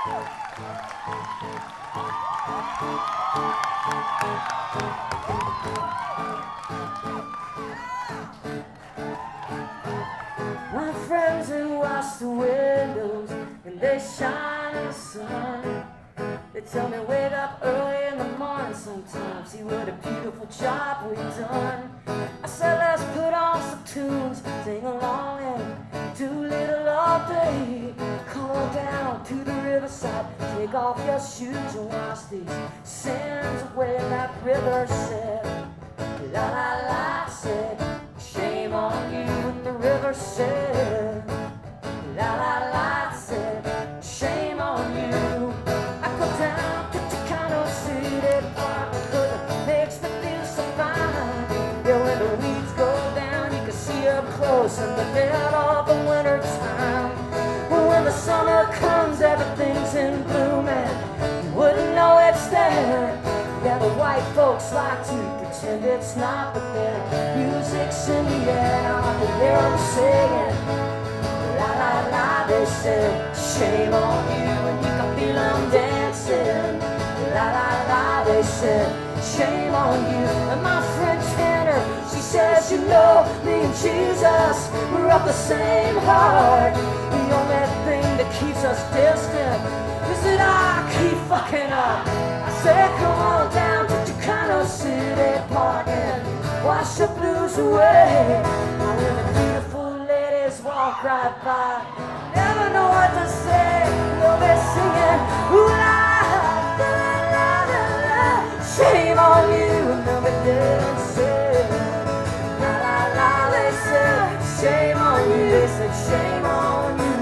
My friends who wash the windows and they shine in the sun. They tell me wake up early in the morning sometimes. See what a beautiful job we've done. I said let's put on some tunes, sing along and do a little all day. Come on down to the riverside, take off your shoes and wash these sins away. That river said, la la la, said, shame on you. And the river said, la la la, said, shame on you. I go down to Chicano City Park because it makes me feel so fine. Yeah, when the weeds go down, you can see up close in the dead of the winter time. But when the summer comes, everything's in bloom and you wouldn't know it's there. Yeah, the white folks like to pretend it's not, but their music's in the air. I can hear them singing, la la la. They said, shame on you, and you can feel them dancing, la la la. They said, shame on you. And my friend Tanner, she says, you know, me and Jesus, we're of the same heart. The only thing that keeps us distant is that I keep fucking up. I said, come on down to Chicano City Park and wash the blues away. Now when the beautiful ladies walk right by, never know what to say. They'll be singing, ooh la, la la la la, shame on you. And they'll be dancing, la la la. They said, shame on you. They said, shame on you.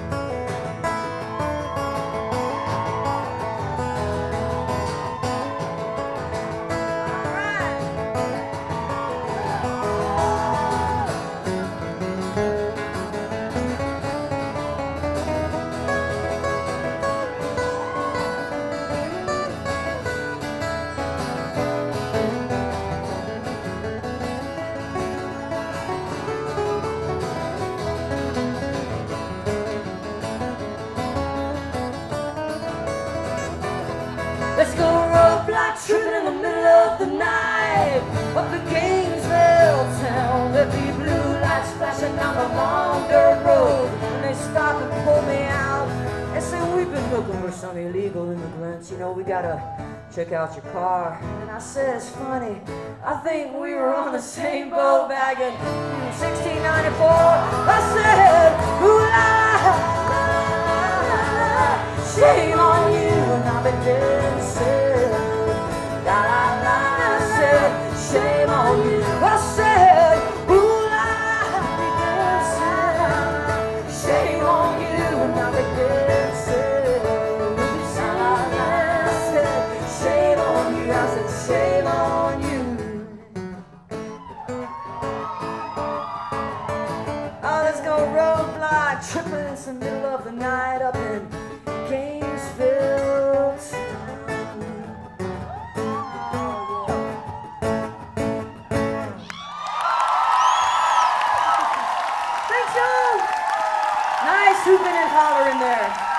Let's go roadblock tripping in the middle of the night. Up in Gainesville town, there'll be blue lights flashing down the long dirt road. And they stop and pull me out and say, we've been looking for some illegal immigrants. You know, we gotta check out your car. And I said, it's funny, I think we were on the same boat back in 1694. I said, ooh la la la la, shame on you. And I've been dancing, la la la. I said, shame on you. I said, ooh la, I've been dancing, shame on you. And I've been dancing, la la la. I said, shame on you. I said, shame on you. Oh, let's go roadblock tripping. It's the middle of the night up in Gainesville. Thanks, y'all. Nice hooping and hollering there.